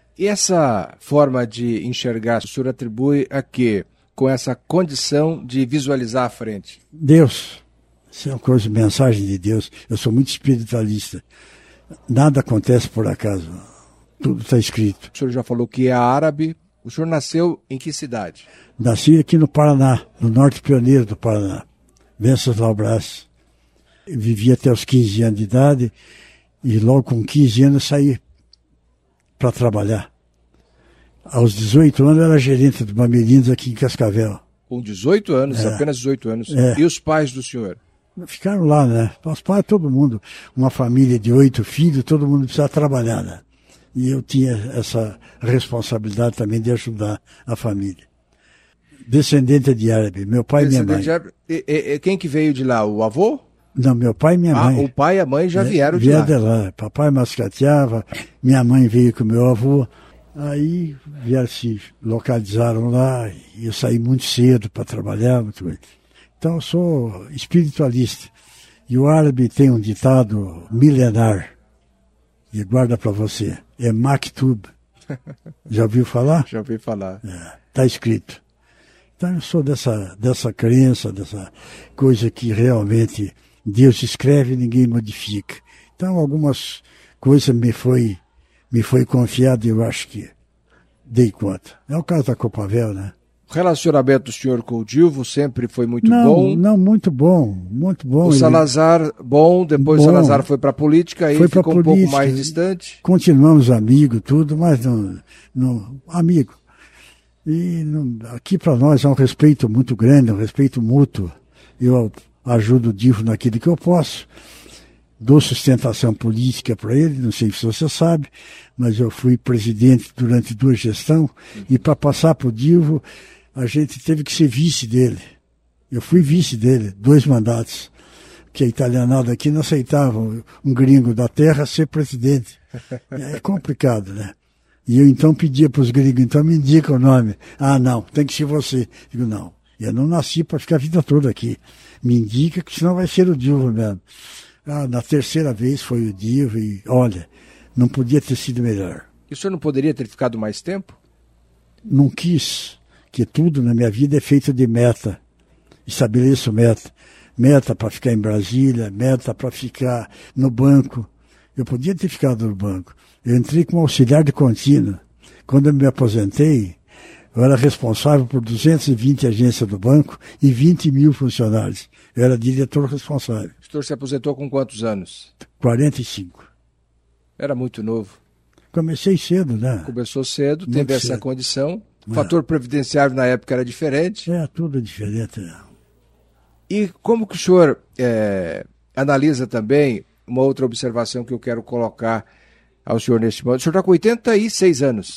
E essa forma de enxergar, o senhor atribui a quê? Com essa condição de visualizar à frente? Deus. Isso é uma coisa, mensagem de Deus. Eu sou muito espiritualista. Nada acontece por acaso. Tudo está escrito. O senhor já falou que é árabe. O senhor nasceu em que cidade? Nasci aqui no Paraná, no norte pioneiro do Paraná. Venceslau Braz. Vivi até os 15 anos de idade e logo com 15 anos saí para trabalhar. Aos 18 anos eu era gerente de Bamerindos aqui em Cascavel. Com 18 anos, apenas 18 anos. E os pais do senhor? Ficaram lá, né? Os pais, todo mundo, uma família de 8 filhos, todo mundo precisava trabalhar, né? E eu tinha essa responsabilidade também de ajudar a família. Descendente de árabe, meu pai e minha mãe. Quem que veio de lá? O avô? Não, meu pai e minha mãe. O pai e a mãe já vieram de lá. Vieram de lá. Papai mascateava, minha mãe veio com meu avô. Aí vieram, se localizaram lá e eu saí muito cedo para trabalhar. Então eu sou espiritualista. E o árabe tem um ditado milenar, e guarda para você, é Maktub. Já ouviu falar? Já ouvi falar. Está escrito. Então eu sou dessa crença, dessa coisa que realmente Deus escreve e ninguém modifica. Então algumas coisas me foi confiado e eu acho que dei conta. É o caso da Copavel, né? O relacionamento do senhor com o Dilvo sempre foi muito bom? Não, muito bom, muito bom. O Salazar, depois o Salazar foi para a política, aí ficou um pouco mais distante? Continuamos amigos, tudo, mas não amigo. E aqui para nós é um respeito muito grande, um respeito mútuo. Eu ajudo o Dilvo naquilo que eu posso. Dou sustentação política para ele, não sei se você sabe, mas eu fui presidente durante 2 gestões e para passar para o Dilvo, a gente teve que ser vice dele. Eu fui vice dele, 2 mandatos, porque a italianada aqui não aceitava um gringo da terra ser presidente. É complicado, né? E eu então pedia para os gringos, então me indica o nome. Ah, não, tem que ser você. Digo, não, eu não nasci para ficar a vida toda aqui. Me indica que senão vai ser o Dilvo mesmo. Na 3ª vez foi o Dilvo e, olha, não podia ter sido melhor. E o senhor não poderia ter ficado mais tempo? Não quis, que tudo na minha vida é feito de meta. Estabeleço meta. Meta para ficar em Brasília, meta para ficar no banco. Eu podia ter ficado no banco. Eu entrei como auxiliar de contínuo. Quando eu me aposentei, eu era responsável por 220 agências do banco e 20 mil funcionários. Eu era diretor responsável. O senhor se aposentou com quantos anos? 45. Era muito novo. Comecei cedo, né? Começou cedo, Muito teve essa cedo. condição. O fator previdenciário na época era diferente. Tudo diferente. E como que o senhor analisa também uma outra observação que eu quero colocar ao senhor neste momento? O senhor está com 86 anos.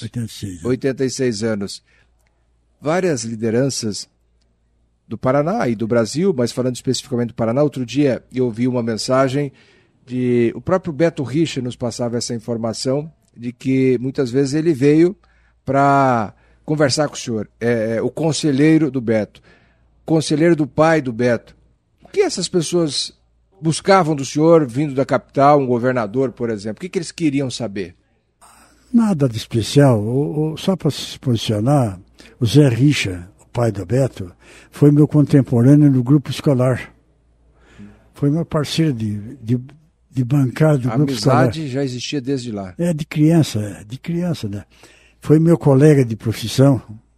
86 anos. Várias lideranças do Paraná e do Brasil, mas falando especificamente do Paraná, outro dia eu ouvi uma mensagem o próprio Beto Richa nos passava essa informação de que muitas vezes ele veio para conversar com o senhor, o conselheiro do Beto, conselheiro do pai do Beto. O que essas pessoas buscavam do senhor vindo da capital, um governador, por exemplo? O que eles queriam saber? Nada de especial. Só para se posicionar, o Zé Richa, o pai do Beto, foi meu contemporâneo no grupo escolar. Foi meu parceiro de bancada do grupo escolar. A amizade já existia desde lá. De criança, né? Foi meu colega de profissão.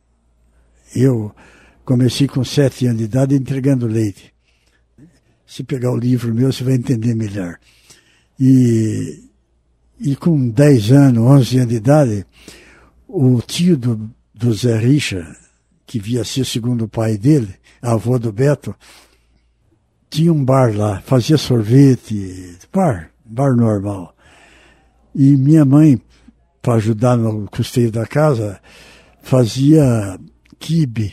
Eu comecei com 7 anos de idade entregando leite. Se pegar o livro meu, você vai entender melhor. E com 10 anos, 11 anos de idade, o tio do Zé Richa, que via ser segundo o pai dele, avô do Beto, tinha um bar lá, fazia sorvete, bar normal. E minha mãe, para ajudar no custeio da casa, fazia quibe.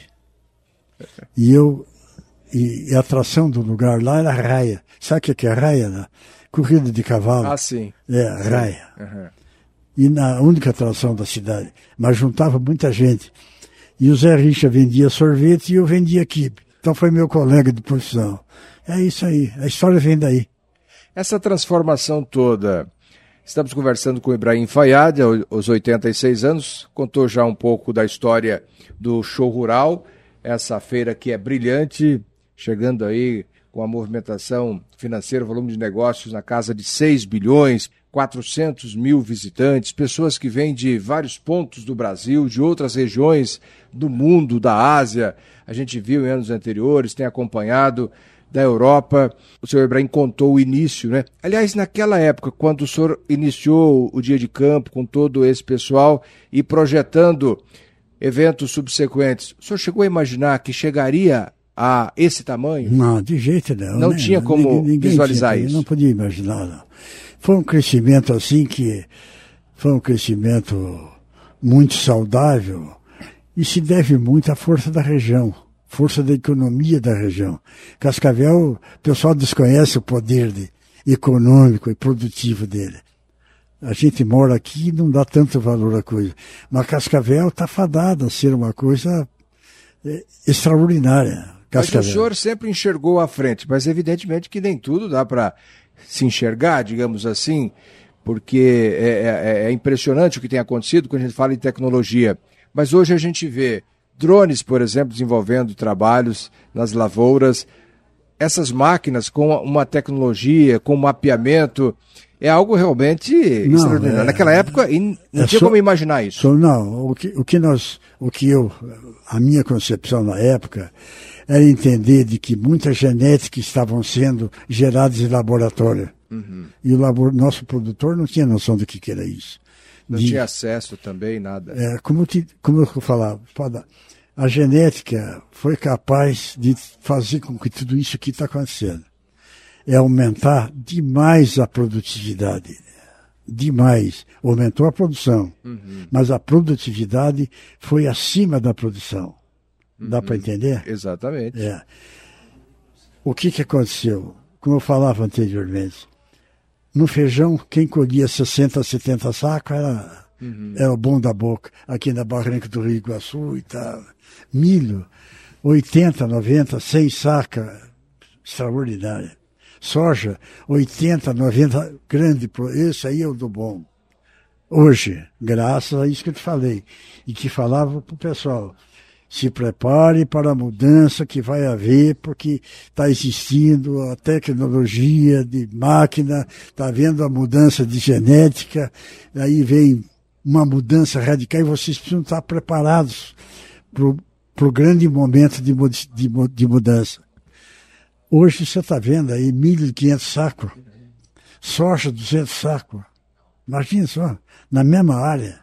E a atração do lugar lá era raia. Sabe o que é raia, né? Corrida de cavalo. Ah, sim. Raia. Uhum. E na única atração da cidade. Mas juntava muita gente. E o Zé Richa vendia sorvete e eu vendia quibe. Então foi meu colega de profissão. É isso aí. A história vem daí. Essa transformação toda Estamos conversando com o Ibrahim Fayyad, aos 86 anos, contou já um pouco da história do Show Rural, essa feira que é brilhante, chegando aí com a movimentação financeira, volume de negócios na casa de 6 bilhões, 400 mil visitantes, pessoas que vêm de vários pontos do Brasil, de outras regiões do mundo, da Ásia, a gente viu em anos anteriores, tem acompanhado, da Europa. O senhor Ibrahim contou o início, né? Aliás, naquela época, quando o senhor iniciou o Dia de Campo com todo esse pessoal e projetando eventos subsequentes, o senhor chegou a imaginar que chegaria a esse tamanho? Não, de jeito nenhum. Não tinha como visualizar isso? Não podia imaginar, não. Foi um crescimento assim que foi um crescimento muito saudável e se deve muito à força da região. Força da economia da região. Cascavel, o pessoal desconhece o poder econômico e produtivo dele. A gente mora aqui e não dá tanto valor à coisa. Mas Cascavel está fadada a ser uma coisa extraordinária. Mas o senhor sempre enxergou à frente, mas evidentemente que nem tudo dá para se enxergar, digamos assim, porque é impressionante o que tem acontecido quando a gente fala em tecnologia. Mas hoje a gente vê drones, por exemplo, desenvolvendo trabalhos nas lavouras. Essas máquinas com uma tecnologia, com mapeamento, é algo realmente extraordinário. Naquela época não tinha como imaginar isso. Não, a minha concepção na época era entender de que muita genética estavam sendo geradas em laboratório. Uhum. E o nosso produtor não tinha noção do que era isso. Não tinha acesso também, nada. Como eu falava, a genética foi capaz de fazer com que tudo isso aqui está acontecendo. É aumentar demais a produtividade. Demais. Aumentou a produção. Uhum. Mas a produtividade foi acima da produção. Dá para entender? Exatamente. O que aconteceu? Como eu falava anteriormente, no feijão, quem colhia 60, 70 sacos era o bom da boca, aqui na Barranca do Rio Iguaçu e tal. Milho, 80, 90, 100 sacas, extraordinária. Soja, 80, 90, grande, esse aí é o do bom. Hoje, graças a isso que eu te falei, e que falava para o pessoal, se prepare para a mudança que vai haver, porque está existindo a tecnologia de máquina, está havendo a mudança de genética, aí vem uma mudança radical e vocês precisam estar preparados para o grande momento de mudança. Hoje você está vendo aí 1.500 sacos, soja 200 sacos, imagina só, na mesma área.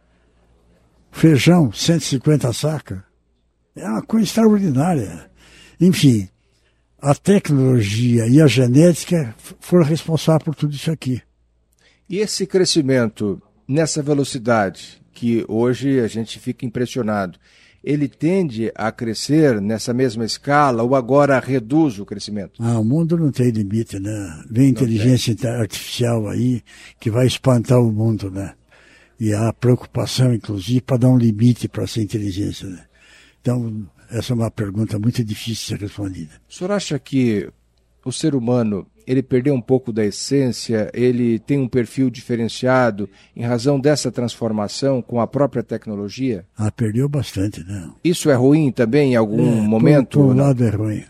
Feijão 150 sacos, é uma coisa extraordinária. Enfim, a tecnologia e a genética foram responsáveis por tudo isso aqui. E esse crescimento nessa velocidade, que hoje a gente fica impressionado, ele tende a crescer nessa mesma escala ou agora reduz o crescimento? O mundo não tem limite, né? Vem inteligência artificial aí que vai espantar o mundo, né? E há preocupação, inclusive, para dar um limite para essa inteligência, né? Então, essa é uma pergunta muito difícil de ser respondida. O senhor acha que o ser humano, ele perdeu um pouco da essência, ele tem um perfil diferenciado em razão dessa transformação com a própria tecnologia? Perdeu bastante, né? Isso é ruim também em algum momento? Por um lado é ruim,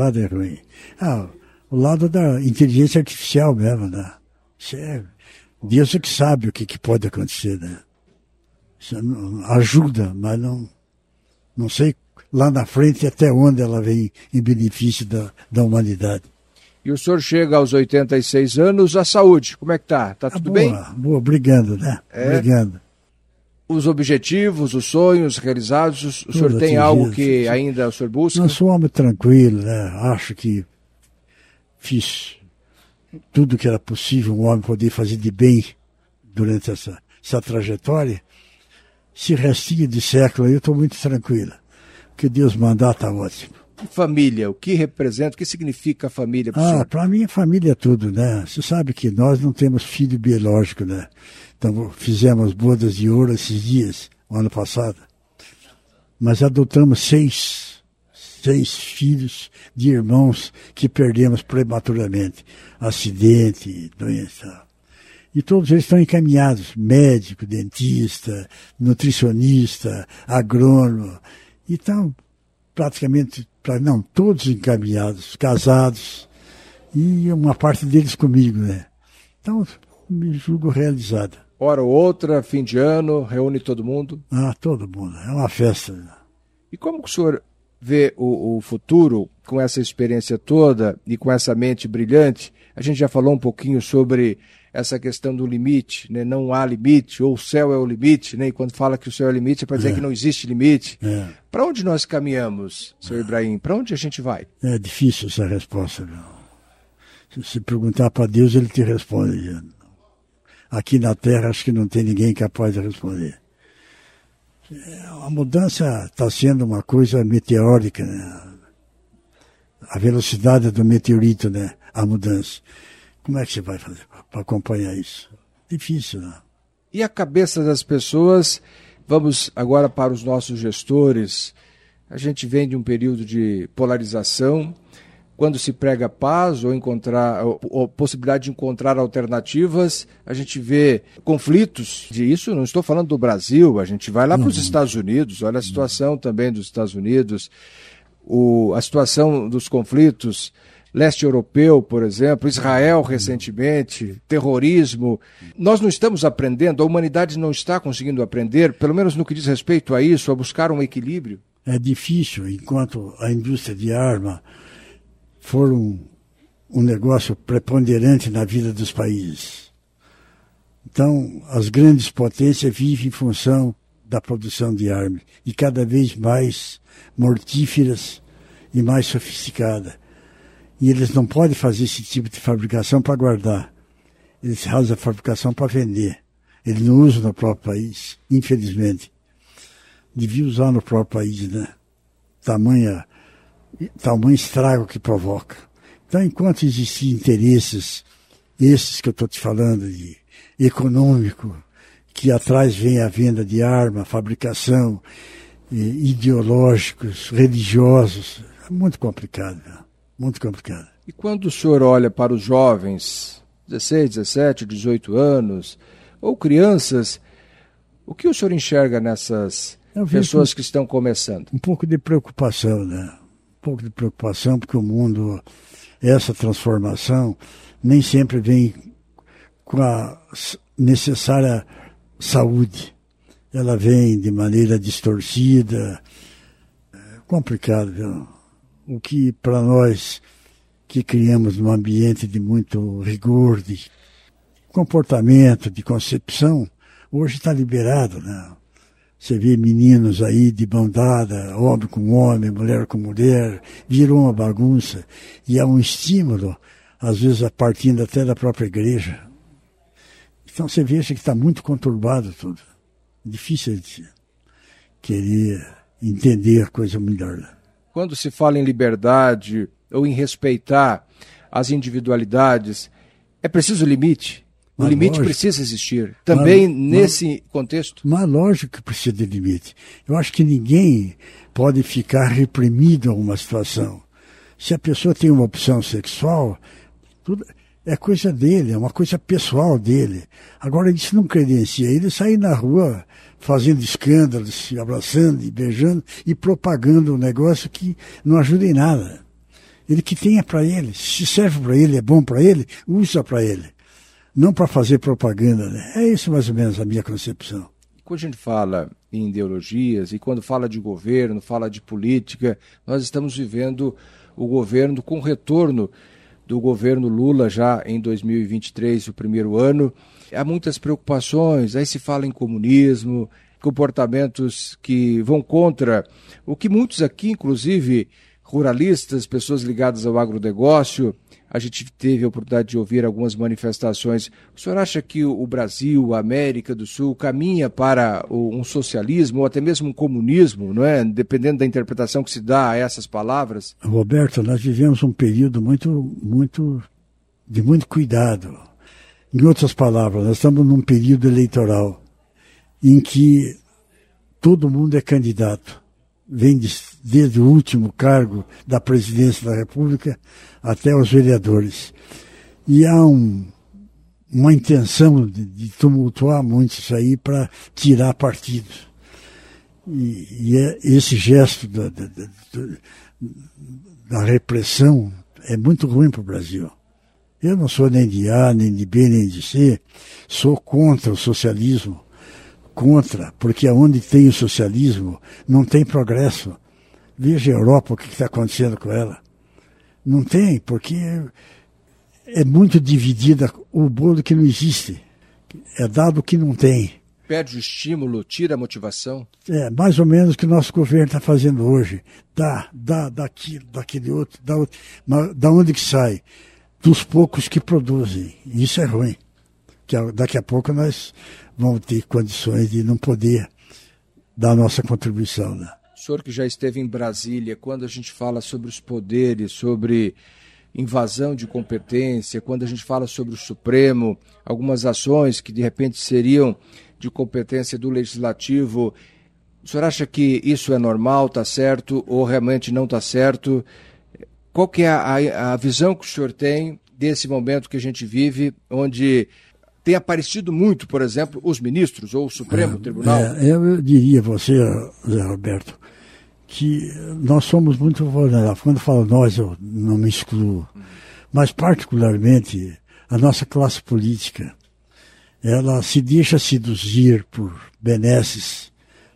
o lado da inteligência artificial mesmo, né? Deus é que sabe o que pode acontecer, né? Isso ajuda, mas não sei lá na frente até onde ela vem em benefício da humanidade. E o senhor chega aos 86 anos, a saúde, como é que tá? Tá tudo bem? Boa, obrigado, né? Obrigado. Os objetivos, os sonhos realizados, o senhor tem algo que ainda o senhor busca? Não, sou um homem tranquilo, né? Acho que fiz tudo que era possível um homem poder fazer de bem durante essa trajetória. Esse restinho de século aí eu estou muito tranquilo. O que Deus mandar está ótimo. Família, o que representa, o que significa a família para o senhor? Para mim a família é tudo, né? Você sabe que nós não temos filho biológico, né? Então fizemos bodas de ouro esses dias, o ano passado. Mas adotamos seis filhos de irmãos que perdemos prematuramente. Acidente, doença. E todos eles estão encaminhados, médico, dentista, nutricionista, agrônomo, e estão praticamente, todos encaminhados, casados, e uma parte deles comigo, né? Então, me julgo realizado. Hora ou outra, fim de ano, reúne todo mundo? Todo mundo, é uma festa. E como que o senhor vê o futuro com essa experiência toda e com essa mente brilhante? A gente já falou um pouquinho sobre essa questão do limite, né? Não há limite, ou o céu é o limite, né? E quando fala que o céu é o limite é para dizer que não existe limite. Para onde nós caminhamos, senhor Ibrahim? Para onde a gente vai? É difícil essa resposta. Se perguntar para Deus, ele te responde. Aqui na Terra, acho que não tem ninguém capaz de responder. A mudança está sendo uma coisa meteórica, né? A velocidade do meteorito, né? A mudança. Como é que você vai fazer para acompanhar isso? Difícil, né? E a cabeça das pessoas, vamos agora para os nossos gestores. A gente vem de um período de polarização. Quando se prega paz ou possibilidade de encontrar alternativas, a gente vê conflitos disso. Não estou falando do Brasil, a gente vai lá para os Estados Unidos, olha a situação também dos Estados Unidos, a situação dos conflitos, leste europeu, por exemplo, Israel recentemente, terrorismo. Nós não estamos aprendendo, a humanidade não está conseguindo aprender, pelo menos no que diz respeito a isso, a buscar um equilíbrio. É difícil, enquanto a indústria de arma for um negócio preponderante na vida dos países. Então, as grandes potências vivem em função da produção de armas, e cada vez mais mortíferas e mais sofisticadas. E eles não podem fazer esse tipo de fabricação para guardar. Eles fazem a fabricação para vender. Eles não usam no próprio país, infelizmente. Devia usar no próprio país, né? Tamanho estrago que provoca. Então, enquanto existem interesses, esses que eu estou te falando, de econômico, que atrás vem a venda de arma, fabricação, ideológicos, religiosos, é muito complicado, né? Muito complicado. E quando o senhor olha para os jovens, 16, 17, 18 anos, ou crianças, o que o senhor enxerga nessas pessoas que estão começando? Um pouco de preocupação, né? Um pouco de preocupação, porque o mundo, essa transformação, nem sempre vem com a necessária saúde. Ela vem de maneira distorcida, complicado, viu? O que para nós que criamos num ambiente de muito rigor, de comportamento, de concepção, hoje está liberado, né? Você vê meninos aí de mão dada, homem com homem, mulher com mulher, virou uma bagunça. E é um estímulo, às vezes partindo até da própria igreja. Então você veja que está muito conturbado tudo. Difícil de querer entender a coisa melhor. Quando se fala em liberdade ou em respeitar as individualidades, é preciso limite? O limite precisa existir, também nesse contexto? Mas lógico que precisa de limite. Eu acho que ninguém pode ficar reprimido a uma situação. Se a pessoa tem uma opção sexual, tudo é coisa dele, é uma coisa pessoal dele. Agora, isso não credencia ele sair na rua fazendo escândalos, se abraçando e beijando e propagando um negócio que não ajuda em nada. Ele que tenha para ele, se serve para ele, é bom para ele, usa para ele. Não para fazer propaganda, né? É isso mais ou menos a minha concepção. Quando a gente fala em ideologias e quando fala de governo, fala de política, nós estamos vivendo o governo com o retorno do governo Lula já em 2023, o primeiro ano. Há muitas preocupações, aí se fala em comunismo, comportamentos que vão contra o que muitos aqui, inclusive ruralistas, pessoas ligadas ao agronegócio, a gente teve a oportunidade de ouvir algumas manifestações. O senhor acha que o Brasil, a América do Sul, caminha para um socialismo ou até mesmo um comunismo, não é? Dependendo da interpretação que se dá a essas palavras? Roberto, nós vivemos um período de muito cuidado. Em outras palavras, nós estamos num período eleitoral em que todo mundo é candidato. Vem desde o último cargo da presidência da República até os vereadores. E há uma intenção de tumultuar muito isso aí para tirar partido. E esse gesto da repressão é muito ruim para o Brasil. Eu não sou nem de A, nem de B, nem de C, sou contra o socialismo, porque onde tem o socialismo não tem progresso. Veja a Europa, o que está acontecendo com ela. Não tem, porque é muito dividida o bolo que não existe. É dado que não tem. Perde o estímulo, tira a motivação? É, mais ou menos o que o nosso governo está fazendo hoje. Dá daquele outro, dá outro. Mas da onde que sai? Dos poucos que produzem. Isso é ruim. Que daqui a pouco nós vamos ter condições de não poder dar a nossa contribuição, né? O senhor que já esteve em Brasília, quando a gente fala sobre os poderes, sobre invasão de competência, quando a gente fala sobre o Supremo, algumas ações que de repente seriam de competência do Legislativo, o senhor acha que isso é normal, está certo, ou realmente não está certo? Qual que é a visão que o senhor tem desse momento que a gente vive, onde tem aparecido muito, por exemplo, os ministros ou o Supremo Tribunal? Eu diria a você, Zé Roberto, que nós somos muito vulneráveis. Quando falo nós, eu não me excluo. Mas, particularmente, a nossa classe política, ela se deixa seduzir por benesses,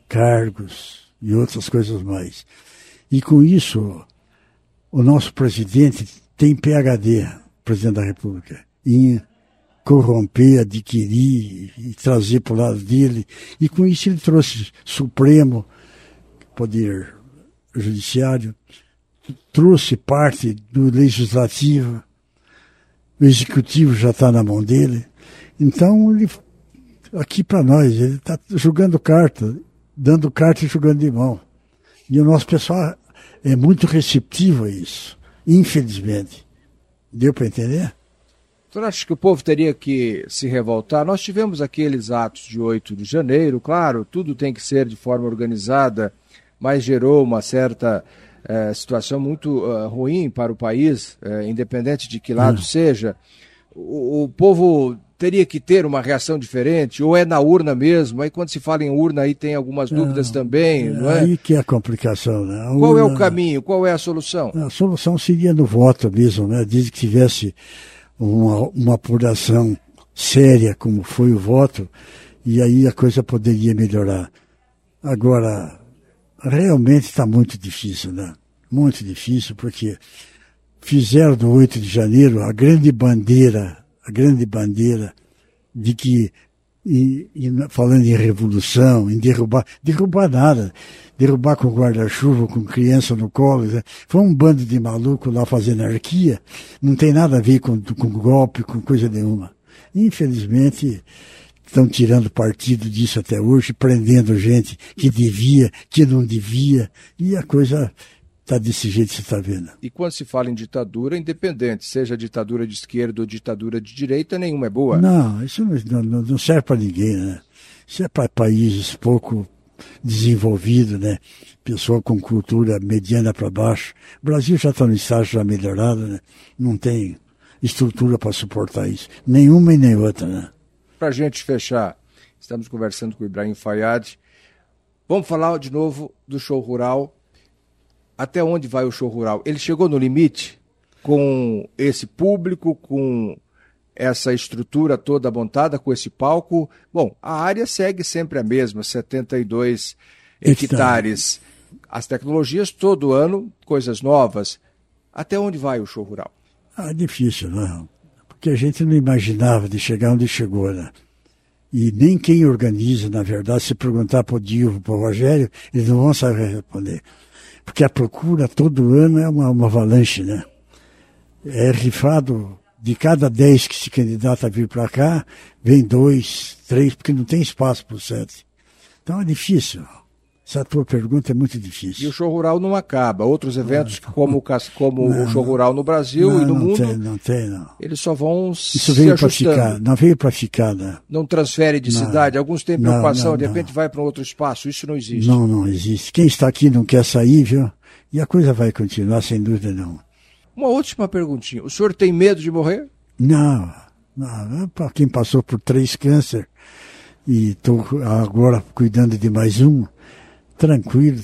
cargos e outras coisas mais. E com isso, o nosso presidente tem PhD, presidente da República, em corromper, adquirir e trazer para o lado dele. E com isso ele trouxe Supremo, Poder Judiciário, trouxe parte do Legislativo, o Executivo já está na mão dele. Então, ele, aqui para nós, ele está jogando carta, dando carta e jogando de mão. E o nosso pessoal é muito receptivo a isso, infelizmente. Deu para entender? O senhor acha que o povo teria que se revoltar? Nós tivemos aqueles atos de 8 de janeiro, claro, tudo tem que ser de forma organizada, mas gerou uma certa situação muito ruim para o país, independente de que lado seja. O povo teria que ter uma reação diferente, ou é na urna mesmo? Aí quando se fala em urna, aí tem algumas dúvidas também, não é? Aí que é a complicação, né? Qual é o caminho? Qual é a solução? A solução seria no voto mesmo, né? Diz que tivesse uma apuração séria, como foi o voto, e aí a coisa poderia melhorar. Agora, realmente está muito difícil, né? Muito difícil, porque fizeram do 8 de janeiro a grande bandeira de que, falando em revolução, em derrubar nada, derrubar com guarda-chuva, com criança no colo, né? Foi um bando de maluco lá fazendo anarquia, não tem nada a ver com golpe, com coisa nenhuma. Infelizmente, estão tirando partido disso até hoje, prendendo gente que devia, que não devia, e a coisa está desse jeito que você está vendo. E quando se fala em ditadura, independente, seja ditadura de esquerda ou ditadura de direita, nenhuma é boa. Não, isso não serve para ninguém, né? Isso é para países pouco desenvolvidos, né? Pessoa com cultura mediana para baixo. O Brasil já está no estágio já melhorado, né? Não tem estrutura para suportar isso. Nenhuma e nem outra, né? Para a gente fechar, estamos conversando com o Ibrahim Fayyad. Vamos falar de novo do show rural. Até onde vai o show rural? Ele chegou no limite com esse público, com essa estrutura toda montada, com esse palco? Bom, a área segue sempre a mesma, 72 hectares. As tecnologias todo ano, coisas novas. Até onde vai o show rural? Difícil, não. Porque a gente não imaginava de chegar onde chegou, né? E nem quem organiza, na verdade, se perguntar para o Dilma, para o Rogério, eles não vão saber responder. Porque a procura todo ano é uma avalanche, né? É rifado, de cada 10 que se candidata a vir para cá, vem 2, 3, porque não tem espaço para os 7. Então é difícil. Essa tua pergunta é muito difícil. E o show rural não acaba. Outros eventos, como o show rural no Brasil e no mundo, não tem. Eles só vão Isso veio para ficar, não veio para ficar, né? Não transfere de cidade. Alguns têm preocupação, de repente vai para um outro espaço. Isso não existe. Não existe. Quem está aqui não quer sair, viu? E a coisa vai continuar, sem dúvida não. Uma última perguntinha. O senhor tem medo de morrer? Não, Para quem passou por 3 cânceres e estou agora cuidando de mais um, tranquilo.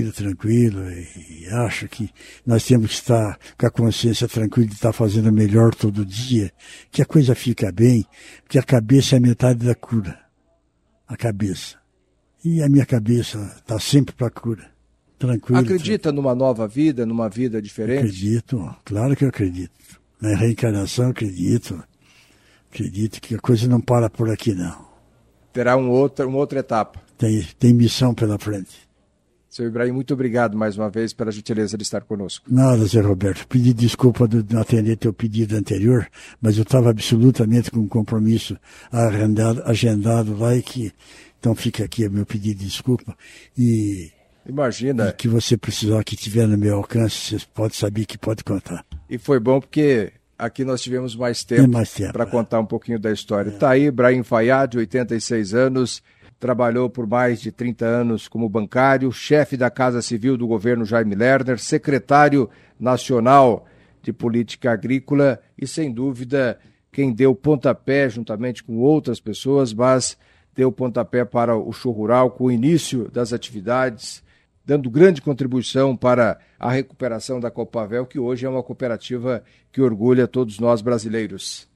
E acho que nós temos que estar com a consciência tranquila de estar fazendo melhor todo dia, que a coisa fica bem, porque a cabeça é metade da cura. A cabeça. E a minha cabeça está sempre para a cura. Tranquilo. Acredita numa nova vida, numa vida diferente? Acredito, claro que eu acredito. Na reencarnação, acredito. Acredito que a coisa não para por aqui, não. Terá uma outra etapa. Tem missão pela frente. Seu Ibrahim, muito obrigado mais uma vez pela gentileza de estar conosco. Nada, Zé Roberto. Pedi desculpa de não atender teu pedido anterior, mas eu estava absolutamente com um compromisso agendado lá então fica aqui o meu pedido de desculpa. Imagina. E que você precisar, que tiver no meu alcance, você pode saber que pode contar. E foi bom porque aqui nós tivemos mais tempo para contar um pouquinho da história. Está aí Ibrahim Fayyad, 86 anos, trabalhou por mais de 30 anos como bancário, chefe da Casa Civil do governo Jaime Lerner, secretário nacional de política agrícola e, sem dúvida, quem deu pontapé, juntamente com outras pessoas, mas deu pontapé para o Show Rural com o início das atividades, dando grande contribuição para a recuperação da Copavel, que hoje é uma cooperativa que orgulha todos nós brasileiros.